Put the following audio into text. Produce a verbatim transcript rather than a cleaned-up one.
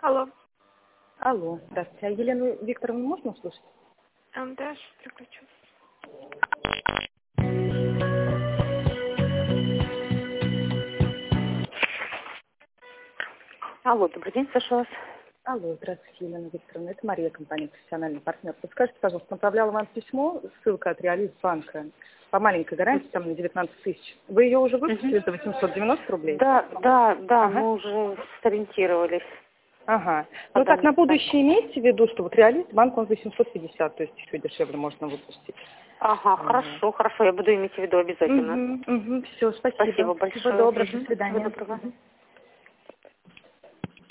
Алло. Алло, здравствуйте. А Елену Викторовну можно услышать? А, да, сейчас переключу. Алло, добрый день, слышу вас. Алло, здравствуйте, Елена Викторовна. Это Мария, компания «Профессиональный партнер». Подскажите, пожалуйста, направляла вам письмо, ссылка от Реализ банка, по маленькой гарантии, там на девятнадцать тысяч. Вы ее уже выпустили за восемьсот девяносто рублей? Да, да, да, Ага. мы уже сориентировались. Ага. По Ну так, на данным будущее имейте в виду, что вот Реализ банк, он за семьсот пятьдесят, то есть еще дешевле можно выпустить. Ага, хорошо, хорошо, я буду иметь в виду обязательно. Угу, угу, все, спасибо. Спасибо большое. Всего доброго, Мгм. до свидания. Всего доброго. Мгм.